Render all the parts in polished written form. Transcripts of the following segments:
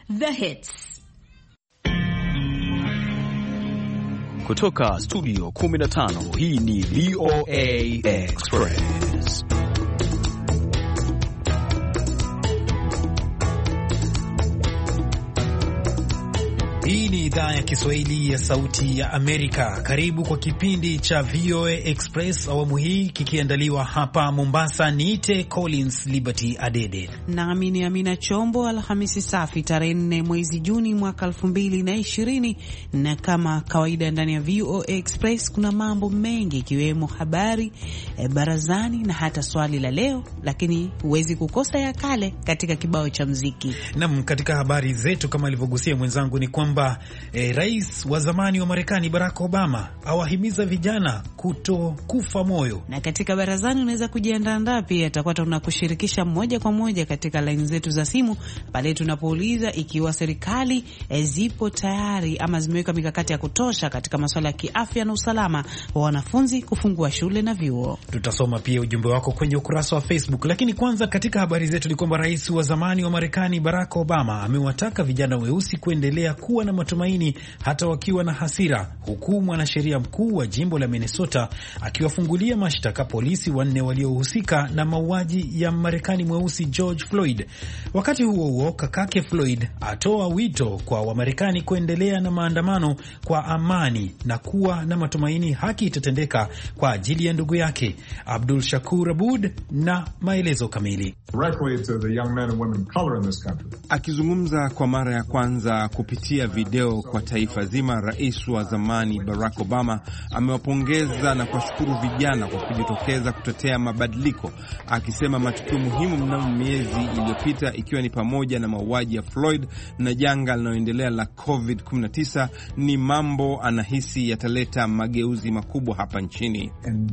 The Hits. Kutoka studio 15, hii ni VOA Express. Hii ni idhaa ya Kiswahili ya Sauti ya Amerika. Karibu kwa kipindi cha VOA Express awamu hii, kikiandaliwa hapa Mombasa. Niite Collins Liberty Adede nami ni Amina Chombo. Alhamisi safi tarehe 4 mwezi Juni mwaka 2020, na kama kawaida ndani ya VOA Express kuna mambo mengi ikiwemo habari, barazani na hata swali la leo, lakini huwezi kukosa ya kale katika kibao cha muziki. Naam, katika habari zetu kama alivyogusia mwenzangu ni kwamba rais wa zamani wa Marekani Barack Obama awahimiza vijana kutokufa moyo. Na katika barazani unaweza kujiandaa pia, tutakuwa tunakushirikisha moja kwa moja katika line zetu za simu pale tunapouliza ikiwa serikali zipo tayari ama zimeweka mikakati ya kutosha katika masuala ya kiafya na usalama wa wanafunzi kufungua shule na vyuo. Tutasoma pia ujumbe wako kwenye ukurasa wa Facebook, lakini kwanza katika habari zetu ni kwamba rais wa zamani wa Marekani Barack Obama amewataka vijana weusi kuendelea kuwa na matumaini hata wakiwa na hasira, huku mwanasheria mkuu wa jimbo la Minnesota akiwafungulia mashtaka polisi 4 waliohusika na mauaji ya Marekani mweusi George Floyd. Wakati huo huo, kakake Floyd atoa wito kwa Wamarekani kuendelea na maandamano kwa amani na kuwa na matumaini haki itatendeka kwa ajili ya ndugu yake. Abdul Shakur Abud na maelezo kamili. Akizungumza kwa mara ya kwanza kupitia video kwa taifa zima, rais wa zamani Barack Obama amewapongeza na kuwashukuru vijana kwa kujitokeza kutetea mabadiliko, akisema matukio muhimu mnamo miezi iliyopita, ikiwa ni pamoja na mauaji ya Floyd na janga linaloendelea la COVID-19, ni mambo anahisi yataleta mageuzi makubwa hapa nchini.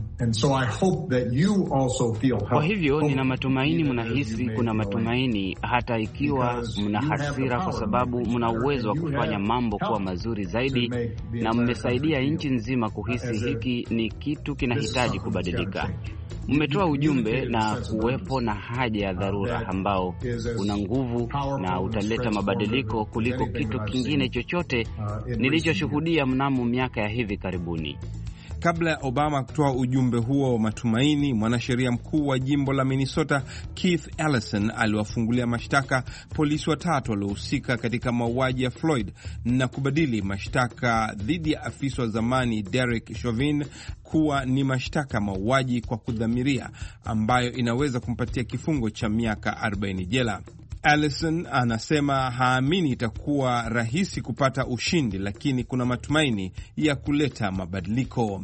Kwa hivyo nina matumaini mnahisi kuna matumaini hata ikiwa mna hasira, kwa sababu mna uwezo wa kufanya mambo kuwa mazuri zaidi, na mmesaidia nchi nzima kuhisi hiki ni kitu kinahitaji kubadilika. Mmetoa ujumbe na kuwepo na haja ya dharura ambao una nguvu na utaleta mabadiliko kuliko kitu kingine chochote nilichoshuhudia mnamo miaka ya hivi karibuni. Kabla ya Obama kutoa ujumbe huo wa matumaini, mwanasheria mkuu wa jimbo la Minnesota Keith Ellison aliwafungulia mashtaka polisi 3 waliohusika katika mauaji ya Floyd na kubadili mashtaka dhidi ya afisa wa zamani Derek Chauvin kuwa ni mashtaka mauaji kwa kudhamiria, ambayo inaweza kumpatia kifungo cha miaka 40 jela. Allison anasema haamini itakuwa rahisi kupata ushindi, lakini kuna matumaini ya kuleta mabadiliko.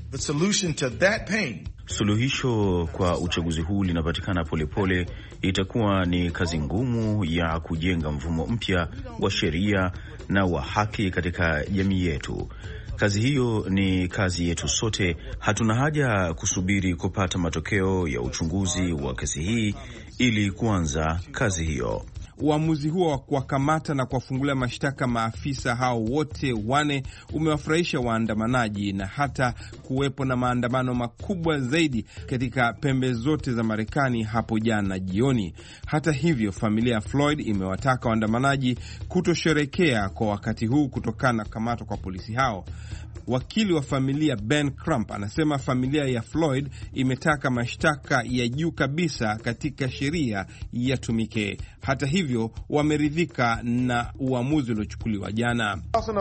Suluhisho kwa uchaguzi huu linapatikana polepole. Itakuwa ni kazi ngumu ya kujenga mfumo mpya wa sheria na wa haki katika jamii yetu. Kazi hiyo ni kazi yetu sote. Hatuna haja kusubiri kupata matokeo ya uchunguzi wa kesi hii ili kuanza kazi hiyo. Uamuzi huo wa kuwakamata na kuwafungulia mashtaka maafisa hao wote 4 umewafurahisha waandamanaji, na hata kuwepo na maandamano makubwa zaidi katika pembe zote za Marekani hapo jana jioni. Hata hivyo, familia ya Floyd imewataka waandamanaji kutosherekea kwa wakati huu kutokana na kukamatwa kwa polisi hao. Wakili wa familia Ben Crump anasema familia ya Floyd imetaka mashtaka ya juu kabisa katika sheria yatumike. Hata hivyo, wameridhika na uamuzi uliochukuliwa jana.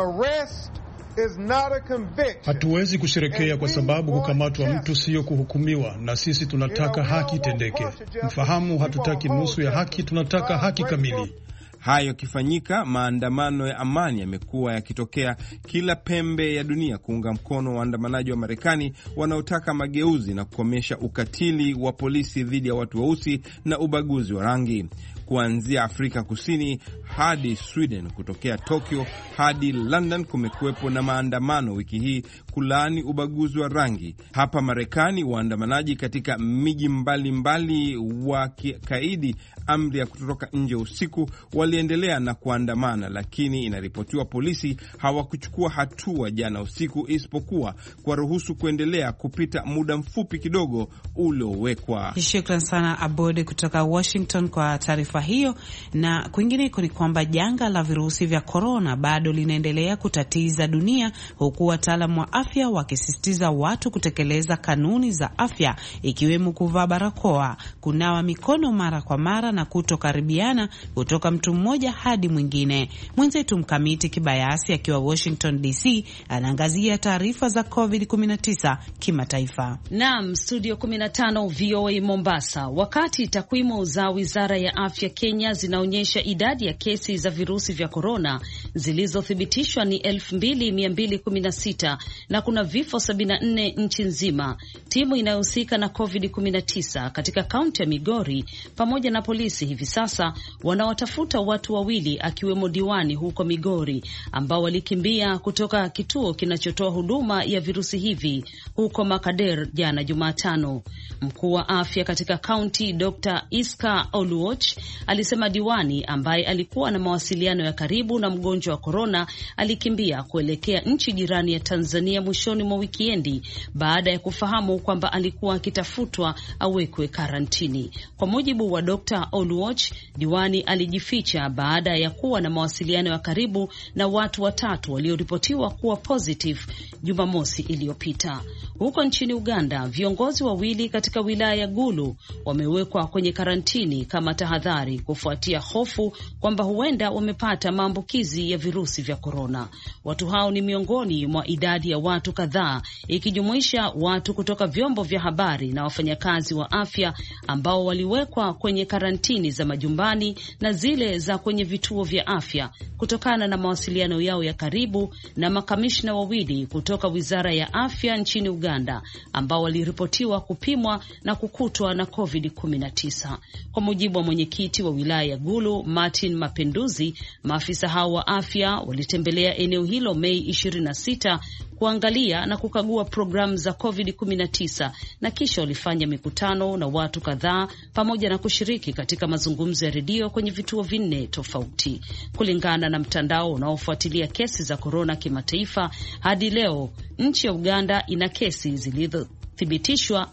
Hatuwezi kusherekea kwa sababu kukamatwa mtu sio kuhukumiwa, na sisi tunataka haki itendeke. Mfahamu, hatutaki nusu ya haki, tunataka haki kamili. Hayo kifanyika, maandamano ya amani yamekuwa yakitokea kila pembe ya dunia kuunga mkono waandamanaji wa Marekani wanaotaka mageuzi na kukomesha ukatili wa polisi dhidi ya watu weusi na ubaguzi wa rangi. Kuanzia Afrika Kusini hadi Sweden, kutokea Tokyo hadi London, kumekuwepo na maandamano wiki hii kulaani ubaguzi wa rangi. Hapa Marekani, waandamanaji katika miji mbalimbali wa kaidi amri ya kutotoka nje usiku waliendelea na kuandamana, lakini inaripotiwa polisi hawakuchukua hatua jana usiku, isipokuwa kwa ruhusu kuendelea kupita muda mfupi kidogo uliowekwa. Shukran sana Abode kutoka Washington kwa taarifa taarifa hiyo. Na kwingineko ni kwamba janga la virusi vya korona bado linaendelea kutatiza dunia, huku wataalamu wa afya wakisisitiza watu kutekeleza kanuni za afya, ikiwemo kuvaa barakoa, kunawa mikono mara kwa mara na kutokaribiana kutoka mtu mmoja hadi mwingine. Mwenzetu Mkamiti Kibayasi akiwa Washington DC anaangazia taarifa za COVID-19 kimataifa. Naam, studio 15 VOA Mombasa. Wakati takwimu za Wizara ya Afya Kenya zinaonyesha idadi ya kesi za virusi vya korona zilizothibitishwa ni 2216 na kuna vifo 74 nchi nzima, timu inayohusika na COVID-19 katika kaunti ya Migori pamoja na polisi hivi sasa wanawatafuta watu wawili akiwemo diwani huko Migori ambao walikimbia kutoka kituo kinachotoa huduma ya virusi hivi huko Makader jana Jumatano. Mkuu wa afya katika kaunti Dr. Iska Oluoch alisema diwani ambaye alikuwa na mawasiliano ya karibu na mgonjwa wa korona alikimbia kuelekea nchi jirani ya Tanzania mwishoni mwa wikiendi baada ya kufahamu kwamba alikuwa akitafutwa awekwe karantini. Kwa mujibu wa Dr. Oluoch, diwani alijificha baada ya kuwa na mawasiliano ya karibu na watu watatu walioripotiwa kuwa positive Jumamosi iliyopita. Huko nchini Uganda, viongozi wawili katika wilaya ya Gulu wamewekwa kwenye karantini kama tahadhari kufuatia hofu kwamba huenda wamepata maambukizi ya virusi vya korona. Watu hao ni miongoni mwa idadi ya watu kadhaa ikijumuisha watu kutoka vyombo vya habari na wafanyakazi wa afya ambao waliwekwa kwenye karantini za majumbani na zile za kwenye vituo vya afya kutokana na mawasiliano yao ya karibu na makamishna wawili kutoka Wizara ya Afya nchini Uganda ambao waliripotiwa kupimwa na kukutwa na COVID-19. Kwa mujibu wa mwenyekiti wa wilaya ya Gulu, Martin Mapenduzi, maafisa hao wa afya walitembelea eneo hilo Mei 26 kuangalia na kukagua programu za COVID-19 na kisha walifanya mikutano na watu kadhaa pamoja na kushiriki katika mazungumzo ya redio kwenye vituo 4 tofauti. Kulingana na mtandao unaofuatilia kesi za korona kimataifa, hadi leo nchi ya Uganda ina kesi zilizothibitishwa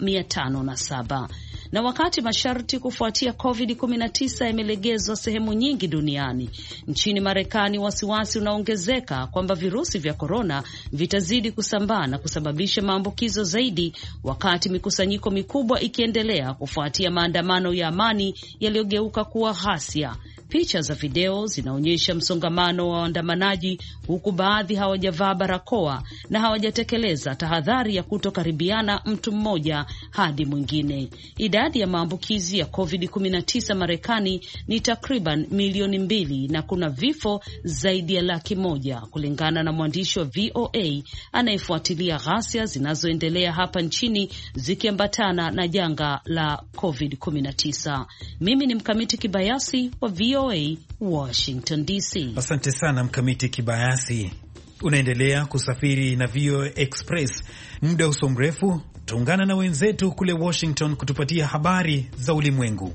507. Na wakati masharti kufuatia COVID-19 yamelegezwa sehemu nyingi duniani, nchini Marekani wasiwasi unaongezeka kwamba virusi vya korona vitazidi kusambaa na kusababisha maambukizo zaidi, wakati mikusanyiko mikubwa ikiendelea kufuatia maandamano ya amani yaliyogeuka kuwa ghasia. Picha za video zinaonyesha msongamano wa waandamanaji huku baadhi hawajavaa barakoa na hawajatekeleza tahadhari ya kutokaribiana mtu mmoja hadi mwingine. Idadi ya maambukizi ya COVID-19 Marekani ni takriban milioni 2 na kuna vifo zaidi ya 100,000 kulingana na mwandishi wa VOA anayefuatilia ghasia zinazoendelea hapa nchini zikiambatana na janga la COVID-19. Mimi ni Mkamiti Kibayasi wa VOA Washington DC. Asante sana Mkamiti Kibayasi. Unaendelea kusafiri na VOA Express. Muda usio mrefu tuungana na wenzetu kule Washington kutupatia habari za ulimwengu.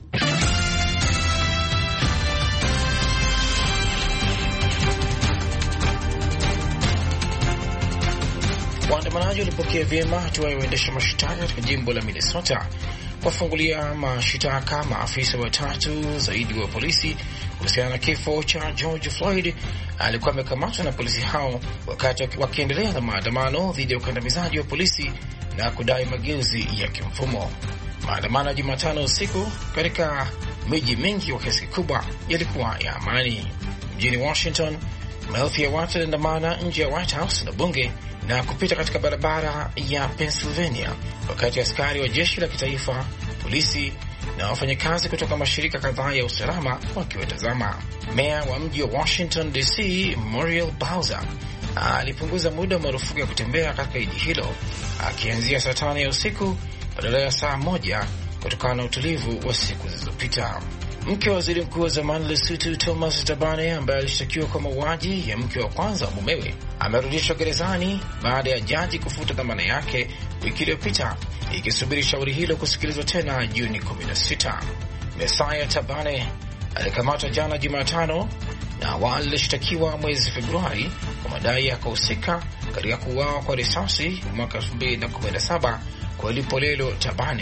Waandamanaji walipokea vyema hatua ya waendesha mashtaka katika jimbo la Minnesota kuwafungulia mashitaka maafisa watatu zaidi wa polisi kuhusiana na kifo cha George Floyd. Alikuwa amekamatwa na polisi hao wakati wakiendelea na maandamano dhidi ya ukandamizaji wa polisi na kudai mageuzi ya kimfumo. Maandamano ya Jumatano usiku katika miji mingi kwa kiasi kikubwa yalikuwa ya amani. Mjini Washington, maelfu ya watu waliandamana nje ya White House na bunge na kupita katika barabara ya Pennsylvania, wakati askari wa jeshi la kitaifa, polisi na wafanyakazi kutoka mashirika kadhaa ya usalama wakiwatazama. Meya wa mji wa Washington DC, Muriel Bowser, alipunguza muda wa marufuku ya kutembea katika jiji hilo akianzia saa 5 ya usiku badala ya saa 1 kutokana na utulivu wa siku zilizopita. Mke wa waziri mkuu wa zamani Lesotho Thomas Tabane, ambaye alishtakiwa kwa mauaji ya mke wa kwanza wa mumewe, amerudishwa gerezani baada ya jaji kufuta dhamana yake wiki iliyopita, ikisubiri shauri hilo kusikilizwa tena Juni 16. Mesaya Tabane alikamatwa jana Jumatano na awali alishtakiwa mwezi Februari kwa madai ya kuhusika katika kuuawa kwa risasi mwaka 2017 kwa Lipolelo Tabane,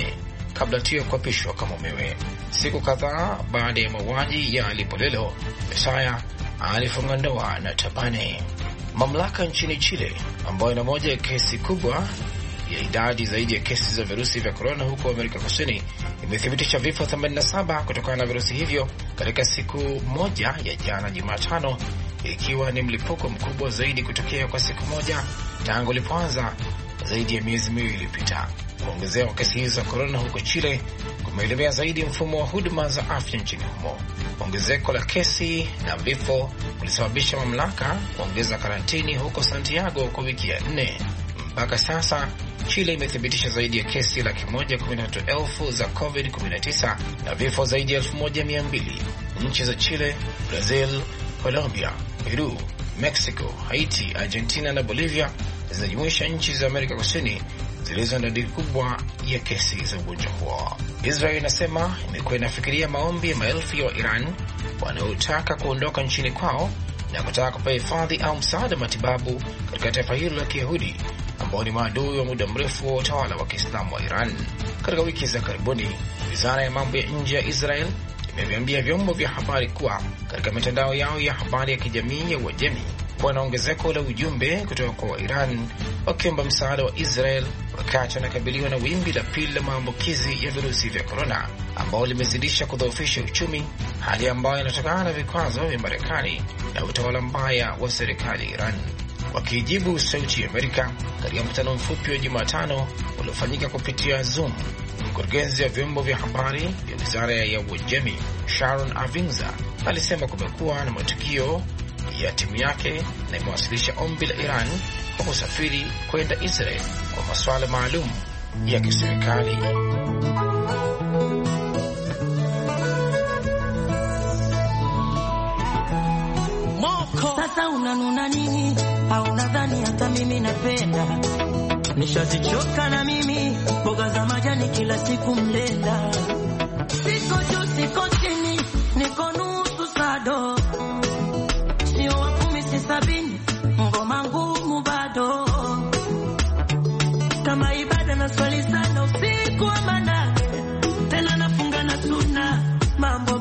kabla tu ya kuapishwa kama mumewe. Siku kadhaa baada ya mauaji ya Lipolelo, Besaya alifunga ndoa na Tabane. Mamlaka nchini Chile, ambayo ina moja ya kesi kubwa ya idadi zaidi ya kesi za virusi vya korona huko Amerika Kusini, imethibitisha vifo 87 kutokana na virusi hivyo katika siku moja ya jana Jumatano, ikiwa ni mlipuko mkubwa zaidi kutokea kwa siku moja tangu ilipoanza zaidi ya miezi miwili iliyopita. Kuongezea kwa kesi hizo za korona huko Chile kumeelemea zaidi mfumo wa huduma za afya nchini humo. Ongezeko la kesi na vifo kulisababisha mamlaka kuongeza karantini huko Santiago kwa wiki ya 4. Mpaka sasa Chile imethibitisha zaidi ya kesi 113,000 za COVID-19 na vifo zaidi ya 1,200. Nchi za Chile, Brazil, Colombia, Peru, Mexico, Haiti, Argentina na Bolivia zinajumuisha nchi za Amerika Kusini zilizo na idadi kubwa ya kesi za ugonjwa huo. Israel inasema imekuwa inafikiria maombi ya maelfu ya Iran wanaotaka kuondoka nchini kwao na kutaka kupewa hifadhi au msaada matibabu katika taifa hilo la Kiyahudi ambao ni maadui wa muda mrefu wa utawala wa Kiislamu wa Iran. Katika wiki za karibuni, wizara ya mambo ya nje ya Israel imeviambia vyombo vya habari kuwa katika mitandao yao ya habari ya kijamii ya Uajemi kuwa na ongezeko la ujumbe kutoka kwa Iran wakiomba msaada wa Israel wakati wanakabiliwa na wimbi la pili la maambukizi ya virusi vya korona ambao limezidisha kudhoofisha uchumi, hali ambayo inatokana na vikwazo vya Marekani na utawala mbaya wa serikali ya Iran. Wakijibu Sauti ya Amerika katika mkutano mfupi wa Jumatano uliofanyika kupitia Zoom, mkurugenzi wa vyombo vya habari vya wizara ya Uajemi Sharon Avinza alisema kumekuwa na matukio ya timu yake na imewasilisha ombi la Iran kwa kusafiri kwenda Israel kwa masuala maalum ya kiserikali. Sasa unanuna nini? Au nadhani hata mimi napenda? Nishazichoka na mimi mboga za majani kila siku mlenda. Siko juu siko chini, niko nusu sado. Sio wa 10 si 70, ngoma ngumu bado. Kama ibada na swali sana usiku wa manane, tena nafunga na sunna, mambo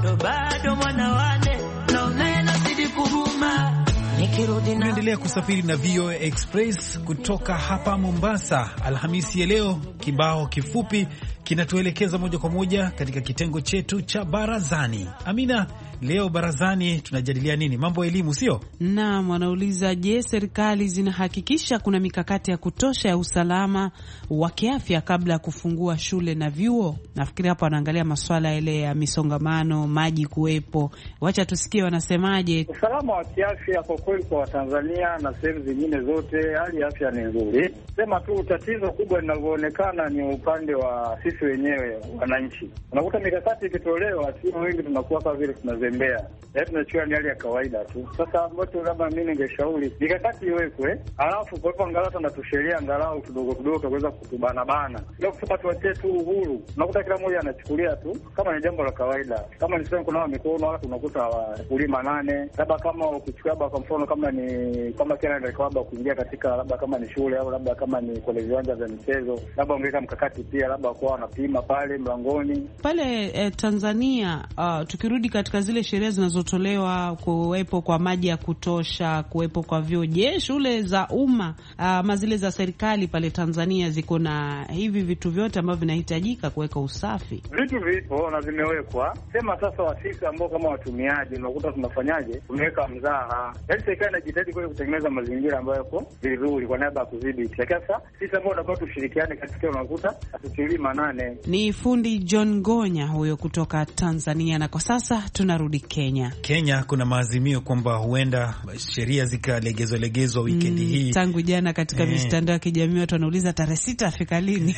bado mwana wane naona nazidi kuvuma. Tunaendelea kusafiri na VOA Express kutoka hapa Mombasa. Alhamisi ya leo, kibao kifupi kinatuelekeza moja kwa moja katika kitengo chetu cha barazani. Amina, leo barazani tunajadilia nini? Mambo ya elimu, sio? Naam, wanauliza, je, serikali zinahakikisha kuna mikakati ya kutosha ya usalama wa kiafya kabla ya kufungua shule na vyuo? Nafikiri hapa wanaangalia masuala ile ya misongamano, maji kuwepo. Wacha tusikie wanasemaje. Usalama wa kiafya kwa kweli kwa Watanzania na sehemu zingine zote hali ya afya ni nzuri. Sema tu tatizo kubwa linavyoonekana ni upande wa sisi wenyewe wananchi. Unakuta mikakati ikitolewa, sio wengi tunakuwa kama vile tunazembea. Tunachukua ni hali ya kawaida tu. Sasa ambacho labda mimi ningeshauri mikakati iwekwe, alafu kwa hivyo angalau tunatusheria angalau kidogo kuweza kutubana bana. Leo kusema tuachie tu uhuru. Unakuta kila mmoja anachukulia tu kama ni jambo la kawaida. Kama nisema kuna mikono watu unakuta kulima 8. Labda kama ukichukua kwa mfano kama ni kama kila ndio labda kuingia katika labda kama ni shule au labda kama ni kwenye viwanja vya michezo, labda ongeza mkakati pia labda kwa wanapima pale mlangoni. Pale Tanzania tukirudi katika zile sheria zinazotolewa, kuwepo kwa maji ya kutosha, kuwepo kwa vyoo. Je, shule za umma ama zile za serikali pale Tanzania ziko na hivi vitu vyote ambavyo vinahitajika kuweka usafi? Vitu vipo na vimewekwa. Sema sasa wasisi ambao kama watumiaji unakuta tunafanyaje? Tumeweka mzaha. Yaani serikali inajitahidi kwa kutengeneza mazingira ambayo yako vizuri kwa niaba ya kudhibiti. Lakini sasa sisi ambao tunataka tushirikiane katika unakuta atutilii manane. Ni fundi John Gonya huyo kutoka Tanzania. Na kwa sasa tunarudi Kenya. Kenya kuna maazimio kwamba huenda sheria zikalegezwa weekend hii. Tangu jana katika mitandao ya kijamii watu wanauliza tarehe 6 afika lini?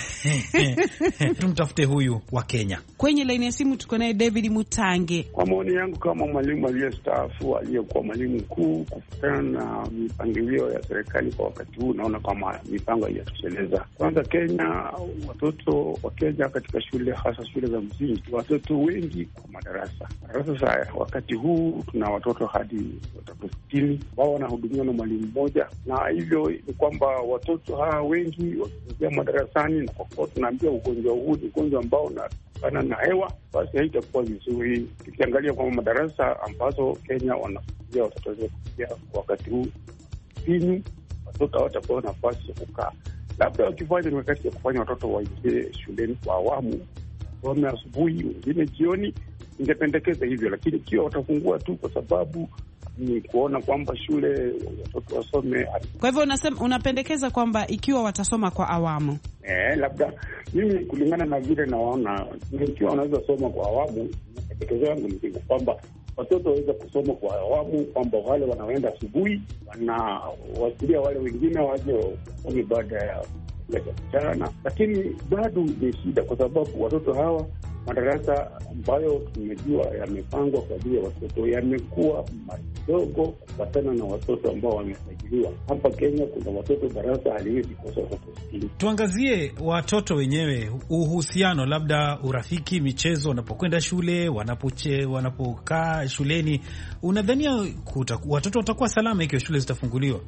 Tumtafute huyu wa Kenya. Kwenye laini ya simu tuko naye David Mutange. Kwa maoni yangu kama mwalimu aliyestaafu, aliyekuwa mwalimu mkuu, kufuatana na mipangilio ya serikali kwa wakati huu, naona kama mipango haijatosheleza. Kwanza Kenya, watoto wa Kenya katika shule, hasa shule za msingi, watoto wengi kwa madarasa saa wakati huu tuna watoto hadi watoto 60 ambao wanahudumiwa na mwalimu mmoja, na hivyo ni kwamba watoto hawa wengi wakiingia madarasani, na kwa kuwa tunaambia ugonjwa huu ni ugonjwa ambao unatokana na hewa, basi haitakuwa vizuri. Tukiangalia kwamba madarasa ambazo Kenya wanafunzia watoto waweze kufikia wakati huu finyu, watoto hawatapewa nafasi ya kukaa. Labda wakifanya ni wakati ya kufanya watoto waingie shuleni kwa awamu, wasome asubuhi, wengine jioni, ingependekeza hivyo. Lakini ikiwa watafungua tu kwa sababu ni kuona kwamba shule watoto wasome. Kwa hivyo unapendekeza kwamba ikiwa watasoma kwa awamu, labda mimi kulingana na vile naona, ikiwa wanaweza soma kwa awamu, pendekezo yangu ni kwamba watoto waweza kusoma kwa awamu, kwamba wale wanaoenda asubuhi wanawasilia wale wengine waje wasome baada ya mchana. Lakini bado ni shida, kwa sababu watoto hawa, madarasa ambayo tumejua yamepangwa kwa ajili ya watoto yamekuwa madogo kufuatana na watoto ambao wamesajiliwa. Hapa Kenya kuna watoto darasa haliwezi kosa watoto 60. Tuangazie watoto wenyewe, uhusiano, labda urafiki, michezo, wanapokwenda shule, wanapokaa shuleni. Unadhania watoto watakuwa salama ikiwa shule zitafunguliwa?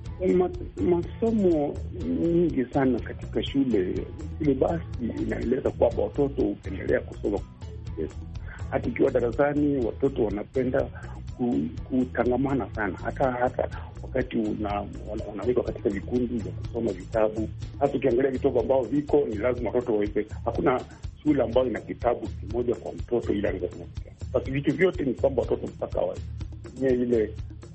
Masomo nyingi sana katika shule, ile basi inaeleza kwamba watoto hupendelea kusoma. Hata ikiwa darasani watoto wanapenda kutangamana sana, hata wakati wanawekwa katika vikundi vya kusoma vitabu. Hata ukiangalia vitabu ambao viko ni lazima watoto waweke. Hakuna shule ambayo ina kitabu kimoja kwa mtoto ili aweze kusoma. Basi vitu vyote ni kwamba watoto mpaka watumie ile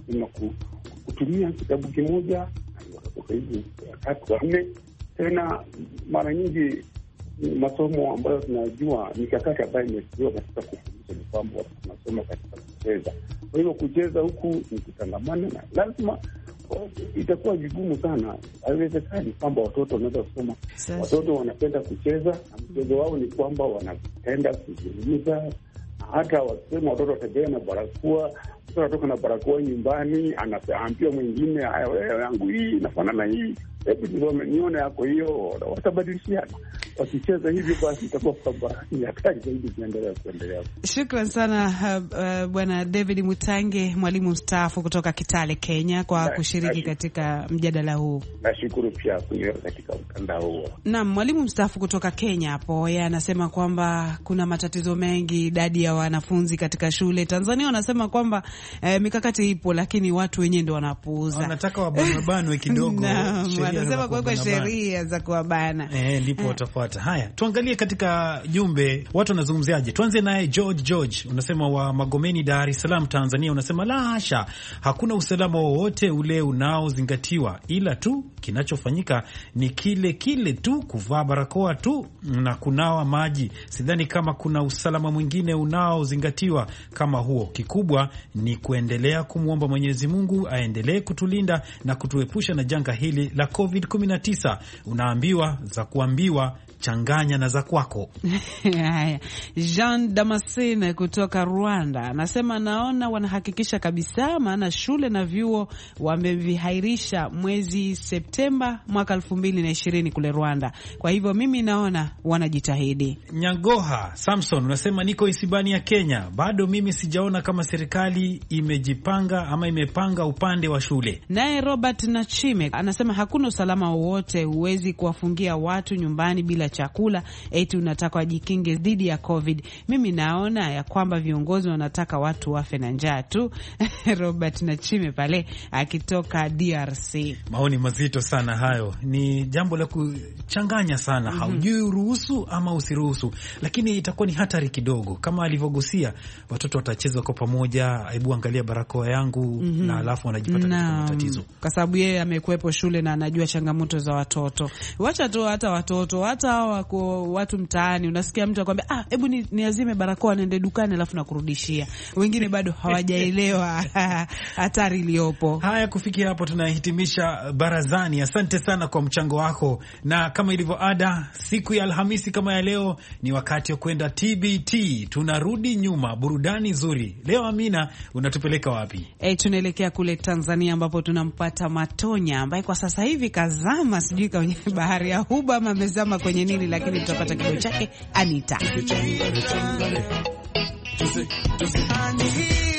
kutumia kitabu kimoja, watoto hivi 3 4. Tena mara nyingi masomo ambayo tunajua mikakati ambayo imesiwa katika kufundisha ni kwamba tunasoma katika kucheza. Kwa hivyo kucheza huku ni kutangamana, na lazima itakuwa vigumu sana. Haiwezekani kwamba watoto wanaweza kusoma. Watoto wanapenda kucheza, na mchezo wao ni kwamba wanapenda kuzungumza. Na hata wasema watoto watembea na barakoa, mtoto anatoka na barakoa nyumbani, anaambia mwingine, wewe yangu hii inafanana hii, hebu nione yako hiyo, watabadilishana. Wakicheza hivyo basi itakuwa kwamba ni hatari zaidi kuendelea. Shukran sana Bwana David Mutange, mwalimu mstaafu kutoka Kitale, Kenya, kwa kushiriki katika mjadala huu. Nashukuru pia kuwa katika mtandao huo. Naam, mwalimu mstaafu kutoka Kenya hapo, yeye anasema kwamba kuna matatizo mengi, idadi ya wanafunzi katika shule. Tanzania wanasema kwamba mikakati ipo, lakini watu wenyewe ndio wanapuuza. Wanataka wabanwe kidogo. Wanasema kwa sheria za kuwabana. Ndipo watafuata. Haya, tuangalie katika jumbe watu wanazungumziaje. Tuanze naye George, unasema wa Magomeni, Dar es Salaam, Tanzania. Unasema la hasha, hakuna usalama wowote ule unaozingatiwa, ila tu kinachofanyika ni kile tu, kuvaa barakoa tu na kunawa maji. Sidhani kama kuna usalama mwingine unaozingatiwa kama huo. Kikubwa ni kuendelea kumwomba Mwenyezi Mungu aendelee kutulinda na kutuepusha na janga hili la COVID-19. Unaambiwa za kuambiwa, changanya na za kwako. Haya, Jean Damascene kutoka Rwanda anasema naona wanahakikisha kabisa, maana shule na vyuo wamevihairisha mwezi Septemba mwaka 2020 kule Rwanda. Kwa hivyo mimi naona wanajitahidi. Nyangoha Samson unasema niko Isibania, Kenya. Bado mimi sijaona kama serikali imejipanga ama imepanga upande wa shule. Naye Robert Nachime anasema hakuna usalama wowote, huwezi kuwafungia watu nyumbani bila chakula eti unataka wajikinge dhidi ya COVID. Mimi naona ya kwamba viongozi wanataka watu wafe na njaa tu. Robert Nachime pale akitoka DRC. Maoni mazito sana hayo. Ni jambo la kuchanganya sana. Haujui uruhusu ama usiruhusu, lakini itakuwa ni hatari kidogo. Kama alivyogusia, watoto watacheza kwa pamoja, hebu angalia barakoa yangu, na alafu wanajipata katika matatizo. Kwa sababu yeye amekuepo shule na anajua changamoto za watoto. Wacha tu hata watoto, hata watu mtaani, unasikia mtu akwambia hebu niazime barakoa niende dukani alafu nakurudishia. Wengine bado hawajaelewa hatari iliyopo. Haya, kufikia hapo tunahitimisha barazani. Asante sana kwa mchango wako, na kama ilivyo ada, siku ya Alhamisi kama ya leo ni wakati wa kwenda TBT. Tunarudi nyuma, burudani nzuri. Leo Amina, unatupeleka wapi? Tunaelekea kule Tanzania ambapo tunampata Matonya ambaye kwa sasa hivi kazama, sijui kwenye bahari ya Huba ama amezama kwenye nini, lakini tutapata kibao chake Anita.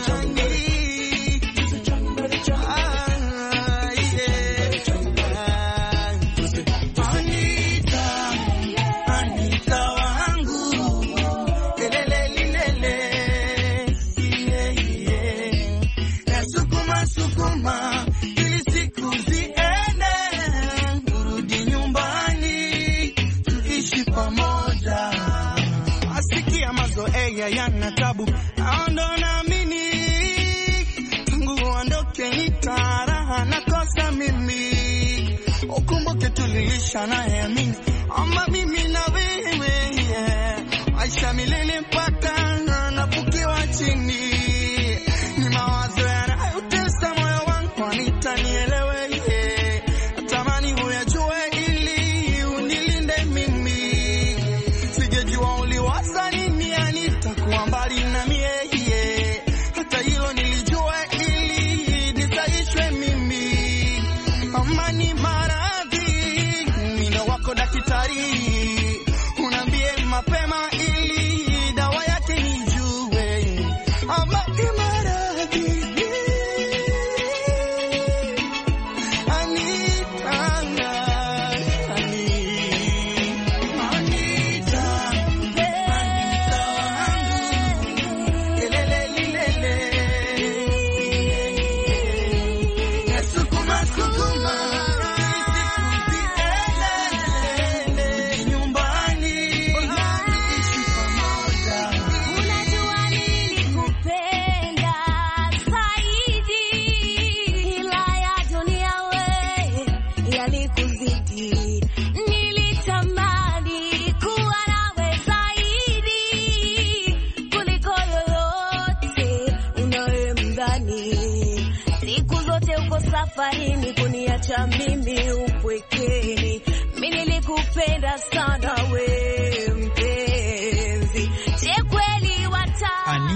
yana tabu ndo naamini tangu ondoke nitaraha nakosa mimi ukumbuke tuliisha naye amini ama mimi na wewe maisha milele mpaka napukiwa chini ni mawazo yanayotesa moyo wangu anitanielewe natamani huyajue ili unilinde mimi sijejua uliwaza nini anitakuwa mbali na mie hata hilo nilijua ili nisaishwe mimi amani maradhi mino wako daktari unambie mapema ili dawa yake nijue amani maradhi safarini kuniacha mimi upwekeni mimi nilikupenda sana we mpenzi je kweli wata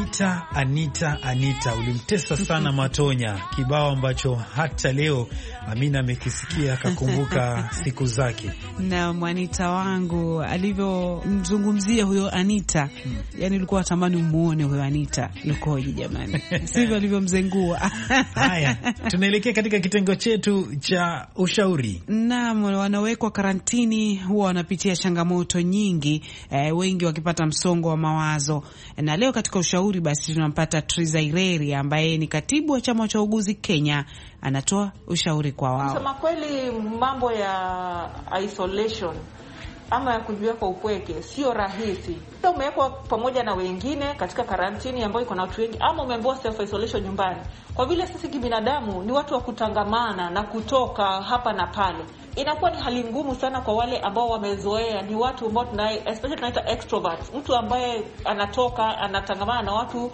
Anita ulimtesa sana Matonya, kibao ambacho hata leo Amina amekisikia akakumbuka siku zake. Na Anita wangu alivyomzungumzia huyo Anita, yani ulikuwa natamani umuone huyo Anita yukoje jamani. Sivyo alivyomzengua. Haya, tunaelekea katika kitengo chetu cha ushauri. Naam, wanawekwa karantini huwa wanapitia changamoto nyingi, wengi wakipata msongo wa mawazo. Na leo katika ushauri basi tunampata Triza Ireri ambaye ni katibu wa chama cha uguzi Kenya, anatoa ushauri kwa wao. Sema kweli mambo ya isolation ama ya kujiweka kwa upweke sio rahisi. Sasa umewekwa pamoja na wengine katika karantini ambayo iko na watu wengi, ama umeambiwa self isolation nyumbani. Kwa vile sisi kibinadamu ni watu wa kutangamana na kutoka hapa na pale, inakuwa ni hali ngumu sana kwa wale ambao wamezoea, ni watu ambao especially tunaita extroverts, mtu ambaye anatoka anatangamana na watu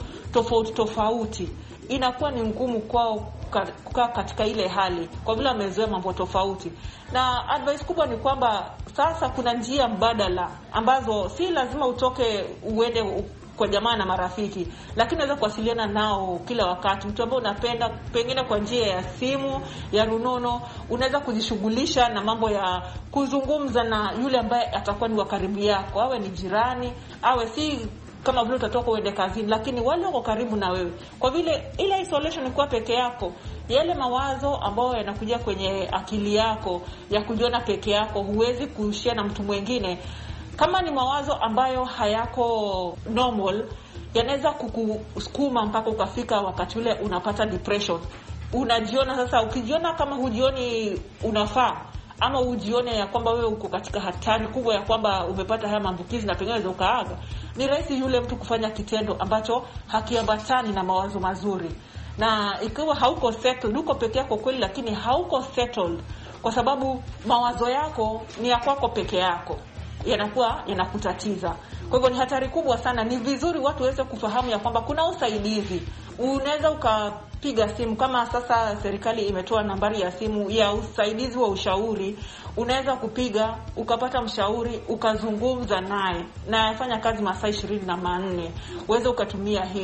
tofauti. Inakuwa ni ngumu kwao kukaa katika ile hali kwa vile wamezoea mambo tofauti. Na advice kubwa ni kwamba sasa kuna njia mbadala ambazo si lazima utoke uende kwa jamaa na marafiki, lakini unaweza kuwasiliana nao kila wakati. Mtu ambaye unapenda pengine kwa njia ya simu, ya runono, unaweza kujishughulisha na mambo ya kuzungumza na yule ambaye atakuwa ni wa karibu yako, awe ni jirani, awe si kama vile utatoka uende kazini, lakini wale wako karibu na wewe. Kwa vile ile isolation ni kwa peke yako, yale mawazo ambayo yanakuja kwenye akili yako ya kujiona peke yako, huwezi kushare na mtu mwingine. Kama ni mawazo ambayo hayako normal, yanaweza kukusukuma mpaka ukafika wakati ule unapata depression. Unajiona sasa, ukijiona kama hujioni unafaa, ama ujione ya kwamba wewe uko katika hatari kubwa ya kwamba umepata haya maambukizi na pengine ukaaga, ni rahisi yule mtu kufanya kitendo ambacho hakiambatani na mawazo mazuri. Na ikiwa hauko settled, uko peke yako kweli, lakini hauko settled kwa sababu mawazo yako ni ya kwako peke yako, yanakuwa yanakutatiza. Kwa hivyo ni hatari kubwa sana. Ni vizuri watu waweze kufahamu ya kwamba kuna usaidizi. Unaweza ukapiga simu, kama sasa serikali imetoa nambari ya simu ya usaidizi wa ushauri. Unaweza kupiga ukapata mshauri, ukazungumza naye, na afanya kazi masaa 24. Uweze ukatumia hiyo.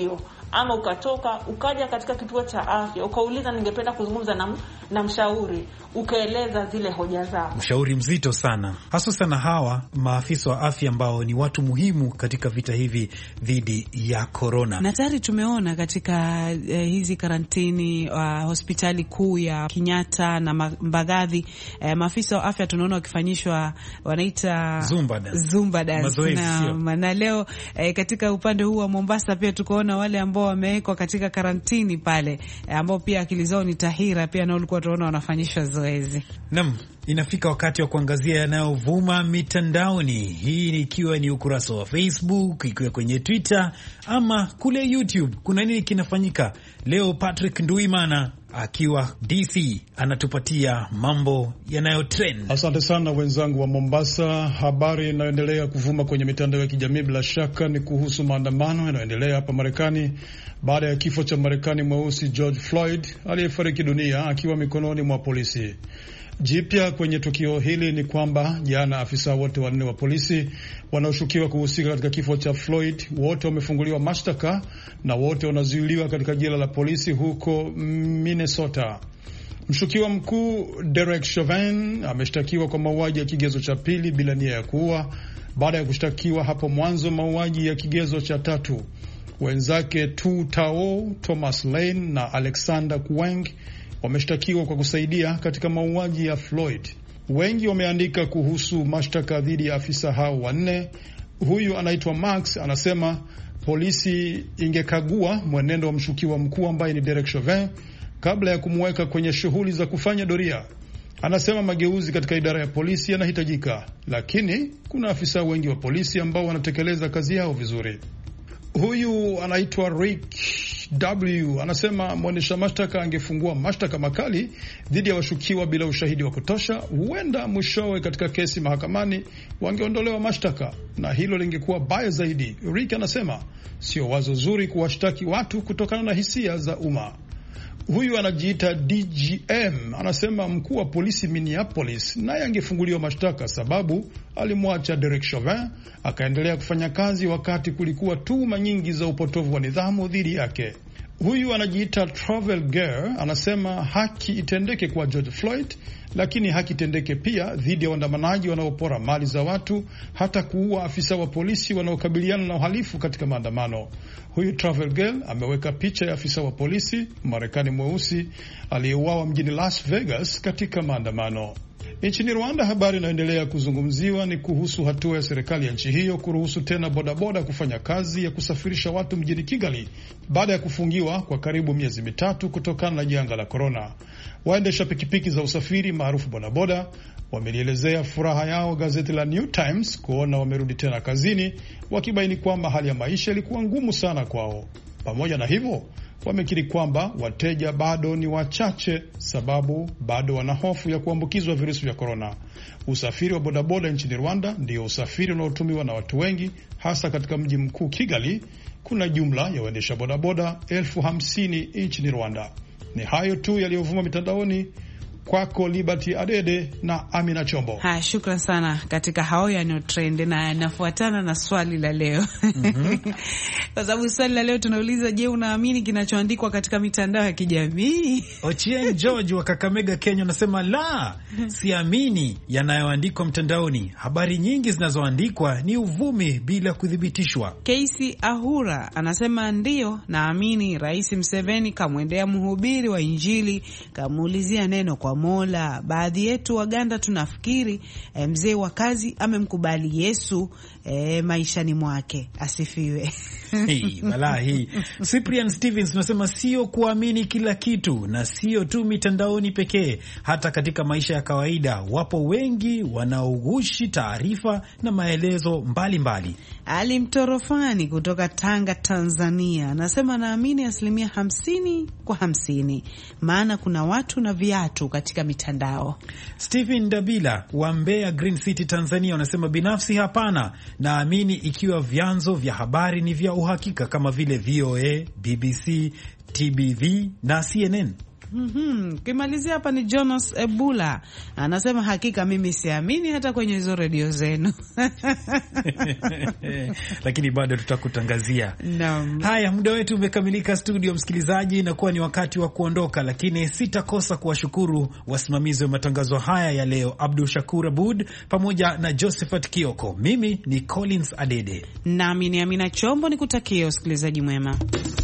ama ukatoka ukaja katika kituo cha afya ukauliza ningependa kuzungumza na mshauri, ukaeleza zile hoja zako. Mshauri mzito sana, hasa sana hawa maafisa wa afya ambao ni watu muhimu katika vita hivi dhidi ya korona. Na tayari tumeona katika hizi karantini hospitali kuu ya Kenyatta na Mbagathi, maafisa wa afya tunaona wakifanyishwa wanaita Zumba dance. Na leo katika upande huu wa Mombasa pia tukaona wale ambao wamewekwa katika karantini pale, ambao pia akili zao ni tahira, pia nao walikuwa tunaona wanafanyishwa zoezi. Naam, inafika wakati wa kuangazia yanayovuma mitandaoni. Hii ikiwa ni ukurasa wa Facebook, ikiwa kwenye Twitter ama kule YouTube. Kuna nini kinafanyika leo? Patrick Nduimana akiwa DC anatupatia mambo yanayotrend. Asante sana wenzangu wa Mombasa. Habari inayoendelea kuvuma kwenye mitandao ya kijamii bila shaka ni kuhusu maandamano yanayoendelea hapa Marekani baada ya kifo cha Marekani mweusi George Floyd aliyefariki dunia akiwa mikononi mwa polisi. Jipya kwenye tukio hili ni kwamba jana afisa wote 4 wa polisi wanaoshukiwa kuhusika katika kifo cha Floyd wote wamefunguliwa mashtaka na wote wanazuiliwa katika jela la polisi huko Minnesota. Mshukiwa mkuu Derek Chauvin ameshtakiwa kwa mauaji ya kigezo cha pili bila nia ya kuua baada ya kushtakiwa hapo mwanzo mauaji ya kigezo cha tatu. Wenzake Tu Tao, Thomas Lane na Alexander Kueng wameshtakiwa kwa kusaidia katika mauaji ya Floyd. Wengi wameandika kuhusu mashtaka dhidi ya afisa hao 4. Huyu anaitwa Max anasema polisi ingekagua mwenendo wa mshukiwa mkuu ambaye ni Derek Chauvin kabla ya kumweka kwenye shughuli za kufanya doria. Anasema mageuzi katika idara ya polisi yanahitajika, lakini kuna afisa wengi wa polisi ambao wanatekeleza kazi yao vizuri. Huyu anaitwa Rick W anasema mwendesha mashtaka angefungua mashtaka makali dhidi ya washukiwa bila ushahidi wa kutosha, huenda mwishowe katika kesi mahakamani wangeondolewa mashtaka na hilo lingekuwa baya zaidi. Rick anasema sio wazo zuri kuwashtaki watu kutokana na hisia za umma. Huyu anajiita DGM anasema mkuu wa polisi Minneapolis naye angefunguliwa mashtaka sababu alimwacha Derek Chauvin akaendelea kufanya kazi wakati kulikuwa tuhuma nyingi za upotovu wa nidhamu dhidi yake. Huyu anajiita Travel Girl anasema haki itendeke kwa George Floyd, lakini haki itendeke pia dhidi ya waandamanaji wanaopora mali za watu, hata kuua afisa wa polisi wanaokabiliana na uhalifu katika maandamano. Huyu Travel Girl ameweka picha ya afisa wa polisi Marekani mweusi aliyeuawa mjini Las Vegas katika maandamano. Nchini Rwanda, habari inayoendelea kuzungumziwa ni kuhusu hatua ya serikali ya nchi hiyo kuruhusu tena bodaboda kufanya kazi ya kusafirisha watu mjini Kigali baada ya kufungiwa kwa karibu miezi mitatu kutokana na janga la korona. Waendesha pikipiki za usafiri maarufu bodaboda wamelielezea furaha yao gazeti la New Times kuona wamerudi tena kazini, wakibaini kwamba hali ya maisha ilikuwa ngumu sana kwao. Pamoja na hivyo, wamekiri kwamba wateja bado ni wachache sababu bado wana hofu ya kuambukizwa virusi vya korona. Usafiri wa bodaboda nchini Rwanda ndio usafiri unaotumiwa na watu wengi, hasa katika mji mkuu Kigali. Kuna jumla ya waendesha bodaboda 50,000 nchini Rwanda. Ni hayo tu yaliyovuma mitandaoni. Kwako Liberty Adede na Amina Chombo. Shukran sana katika hao ya trend, na nafuatana na swali la leo. Kwa sababu swali la leo tunauliza, je, unaamini kinachoandikwa katika mitandao ya kijamii? Ochieng George wa Kakamega, Kenya anasema la, siamini yanayoandikwa mtandaoni. Habari nyingi zinazoandikwa ni uvumi bila kuthibitishwa. Casey Ahura anasema ndio, naamini Rais Museveni kamwendea mhubiri wa Injili, kamuulizia neno kwa Mola. Baadhi yetu Waganda tunafikiri mzee wa kazi amemkubali Yesu maishani mwake. Asifiwe. Hii. Cyprian Stevens unasema sio kuamini kila kitu, na sio tu mitandaoni pekee, hata katika maisha ya kawaida wapo wengi wanaoghushi taarifa na maelezo mbalimbali. Ali Mtorofani kutoka Tanga, Tanzania anasema naamini 50-50, maana kuna watu na viatu katika mitandao. Stephen Dabila wa Mbeya Green City, Tanzania anasema binafsi hapana, naamini ikiwa vyanzo vya habari ni vya uhakika kama vile VOA, BBC, TBV na CNN. Kimalizia hapa ni Jonas Ebula anasema, hakika mimi siamini hata kwenye hizo redio zenu. Lakini bado tutakutangazia. Haya, muda wetu umekamilika studio, msikilizaji, na kuwa ni wakati wa kuondoka, lakini sitakosa kuwashukuru wasimamizi wa matangazo haya ya leo, Abdul Shakur Abud pamoja na Josephat Kioko. Mimi ni Collins Adede. Nami ni Amina Chombo, nikutakie usikilizaji mwema.